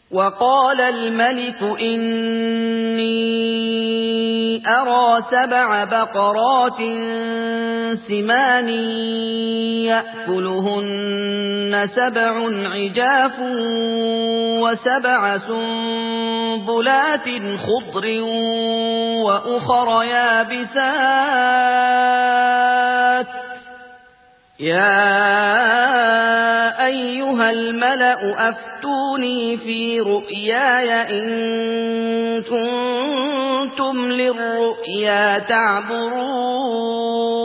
وقال الملك إني أرى 7 بقرات سمان يأكلهن 7 عجاف و7 سنبلات خضر وأخر يابسات يا أيها الملأ أفتوني في رؤياي إن كنتم للرؤيا تعبرون